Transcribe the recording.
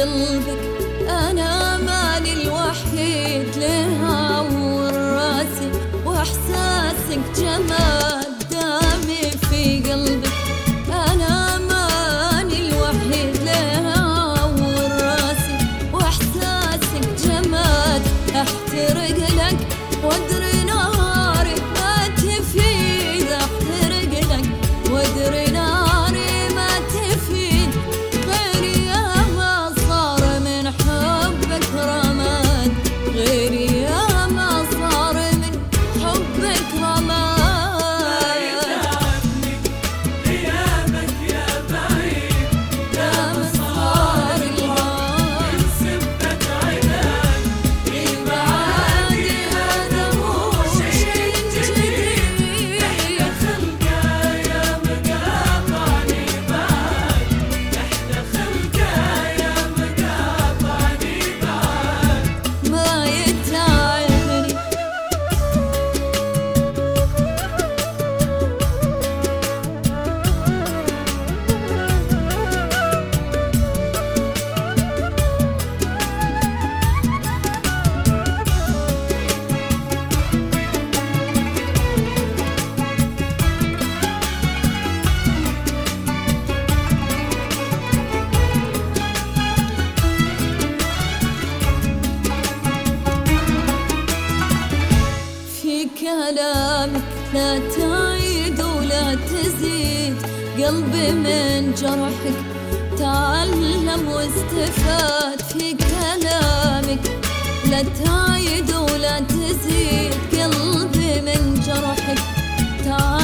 قلبك أنا مالي الوحيد لها وراسي، وإحساسك جمال دامي في قلبك أنا مالي الوحيد لها وراسي، وإحساسك جمال أحترق لك وأدري نهاري ما تفيد، أحترق لك وأدري نهاري ما تفيد، غيري يا ما صار من حبك رماد، غيري يا ما صار من حبك رماد. غيابك يا بعيد يا مسار الهوى من سبة عناد، بعادي هذا مو شيء جديد، احنا خلقه يا مقاطعني بعد، احنا خلقه يا مقاطعني بعد. ما يتعبني في كلامك لا تعيد ولا تزيد، قلبي من جرحك تعلم واستفاد، في كلامك لا تعيد ولا تزيد، قلبي من جرحك تعلم